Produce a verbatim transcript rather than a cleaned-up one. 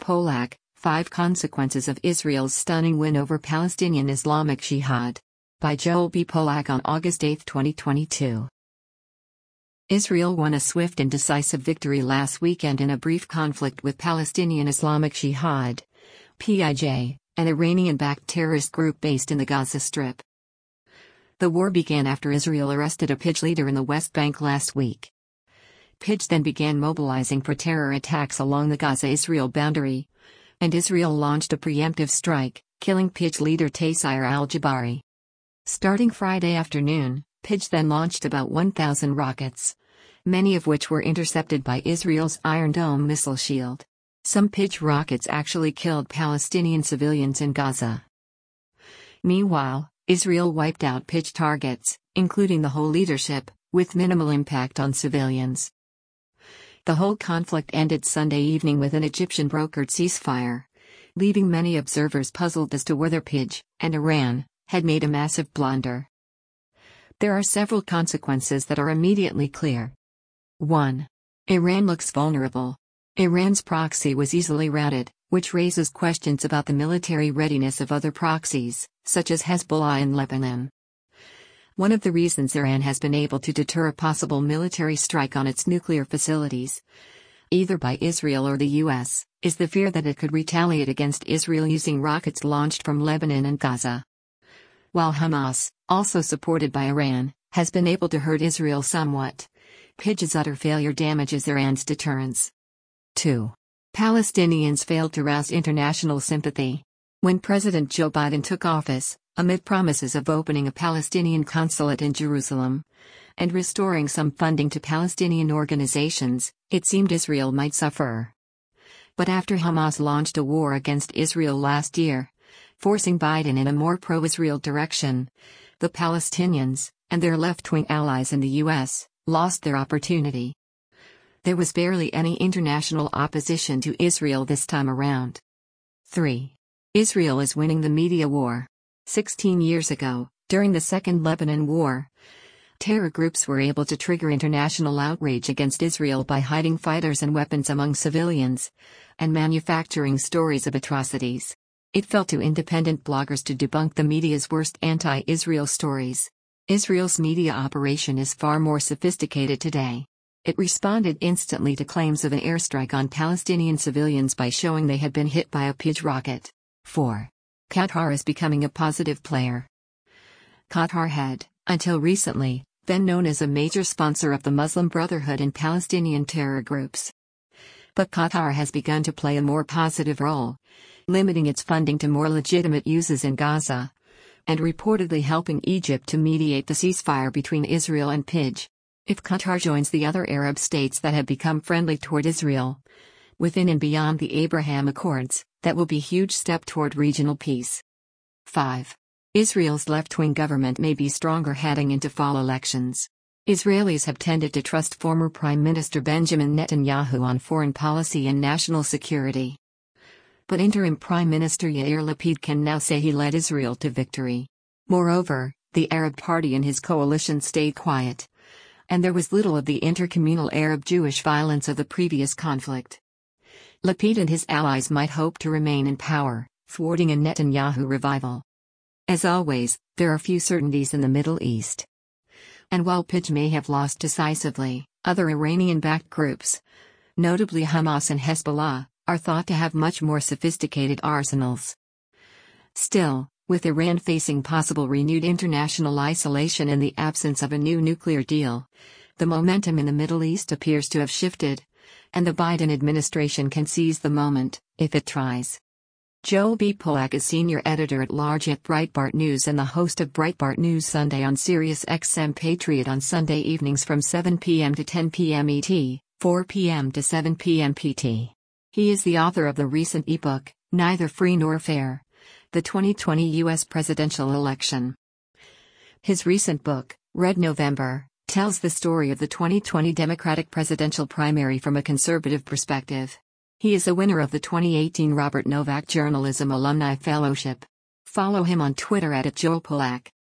Polak, Five Consequences of Israel's Stunning Win Over Palestinian Islamic Jihad. By Joel B. Polak on August eighth, twenty twenty-two. Israel won a swift and decisive victory last weekend in a brief conflict with Palestinian Islamic Jihad, P I J, an Iranian-backed terrorist group based in the Gaza Strip. The war began after Israel arrested a P I J leader in the West Bank last week. P I J then began mobilizing for terror attacks along the Gaza-Israel boundary, and Israel launched a preemptive strike, killing P I J leader Taysir al-Jabari. Starting Friday afternoon, P I J then launched about one thousand rockets, many of which were intercepted by Israel's Iron Dome missile shield. Some P I J rockets actually killed Palestinian civilians in Gaza. Meanwhile, Israel wiped out P I J targets, including the whole leadership, with minimal impact on civilians. The whole conflict ended Sunday evening with an Egyptian-brokered ceasefire, leaving many observers puzzled as to whether P I J and Iran had made a massive blunder. There are several consequences that are immediately clear. one. Iran looks vulnerable. Iran's proxy was easily routed, which raises questions about the military readiness of other proxies, such as Hezbollah in Lebanon. One of the reasons Iran has been able to deter a possible military strike on its nuclear facilities, either by Israel or the U S, is the fear that it could retaliate against Israel using rockets launched from Lebanon and Gaza. While Hamas, also supported by Iran, has been able to hurt Israel somewhat, P I J's utter failure damages Iran's deterrence. two. Palestinians failed to rouse international sympathy. When President Joe Biden took office, amid promises of opening a Palestinian consulate in Jerusalem and restoring some funding to Palestinian organizations, it seemed Israel might suffer. But after Hamas launched a war against Israel last year, forcing Biden in a more pro-Israel direction, the Palestinians, and their left-wing allies in the U S, lost their opportunity. There was barely any international opposition to Israel this time around. three. Israel is winning the media war. Sixteen years ago, during the Second Lebanon War, terror groups were able to trigger international outrage against Israel by hiding fighters and weapons among civilians, and manufacturing stories of atrocities. It fell to independent bloggers to debunk the media's worst anti-Israel stories. Israel's media operation is far more sophisticated today. It responded instantly to claims of an airstrike on Palestinian civilians by showing they had been hit by a P I J rocket. four. Qatar is becoming a positive player. Qatar had, until recently, been known as a major sponsor of the Muslim Brotherhood and Palestinian terror groups. But Qatar has begun to play a more positive role, limiting its funding to more legitimate uses in Gaza, and reportedly helping Egypt to mediate the ceasefire between Israel and P I J. If Qatar joins the other Arab states that have become friendly toward Israel, within and beyond the Abraham Accords, that will be a huge step toward regional peace. five. Israel's left-wing government may be stronger heading into fall elections. Israelis have tended to trust former Prime Minister Benjamin Netanyahu on foreign policy and national security. But interim Prime Minister Yair Lapid can now say he led Israel to victory. Moreover, the Arab party and his coalition stayed quiet, and there was little of the intercommunal Arab-Jewish violence of the previous conflict. Lapid and his allies might hope to remain in power, thwarting a Netanyahu revival. As always, there are few certainties in the Middle East. And while P I J may have lost decisively, other Iranian-backed groups, notably Hamas and Hezbollah, are thought to have much more sophisticated arsenals. Still, with Iran facing possible renewed international isolation in the absence of a new nuclear deal, the momentum in the Middle East appears to have shifted, and the Biden administration can seize the moment, if it tries. Joel B. Polak is senior editor-at-large at Breitbart News and the host of Breitbart News Sunday on Sirius X M Patriot on Sunday evenings from seven p m to ten p m E T, four p m to seven p m P T. He is the author of the recent ebook, Neither Free Nor Fair: The twenty twenty U S Presidential Election. His recent book, Red November, tells the story of the twenty twenty Democratic presidential primary from a conservative perspective. He is a winner of the twenty eighteen Robert Novak Journalism Alumni Fellowship. Follow him on Twitter at Joel Polak.